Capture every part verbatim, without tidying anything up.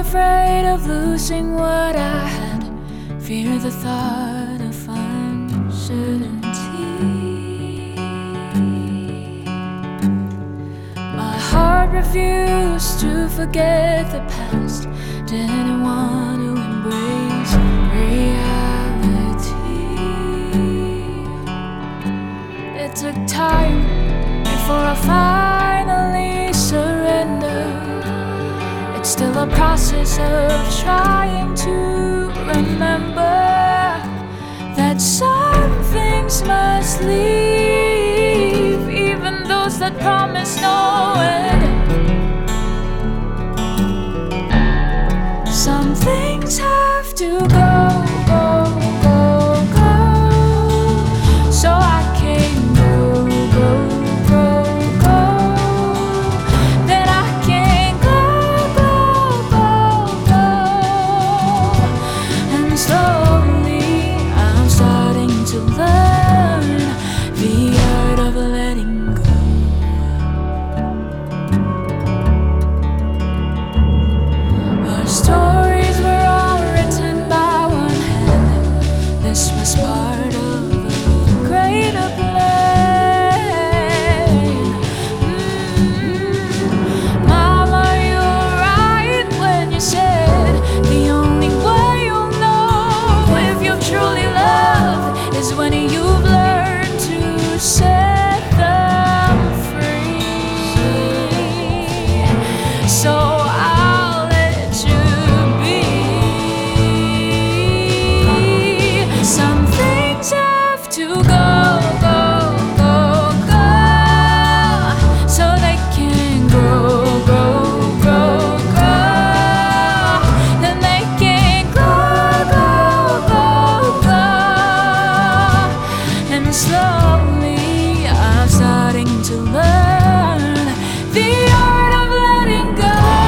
afraid of losing what I had, fear the thought of uncertainty. My heart refused to forget the past, didn't want to embrace reality. It took time before I finally surrendered. It's still a process of trying to remember that some things must leave, even those that promise no end. Some things have to go, go, go, go, so I can go, go, go, go. Then I can go, go, go, go. And slowly I'm starting to learn the art of letting go. Our stories were all written by one hand. This was part of a greater plan. Mm. Mama, you were right when you said the only way you'll know if you truly love is when you've learned to set them free. So I'll let you be. Some things have to go, go, go, go, so they can grow, grow, grow, grow. Then they can grow, grow, grow, grow. And slowly I'm starting to learn the art of letting go.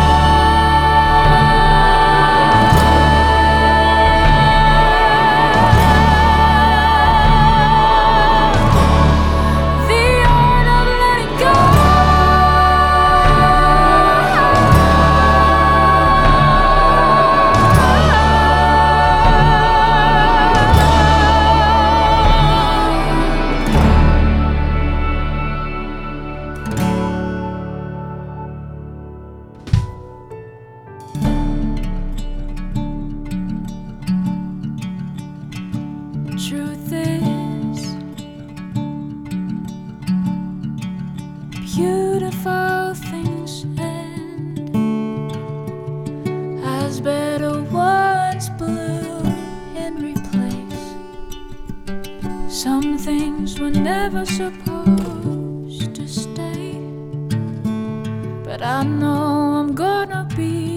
The art of letting go. Truth is, beautiful things end as better ones bloom and replace. Some things were never supposed to stay, but I know I'm gonna be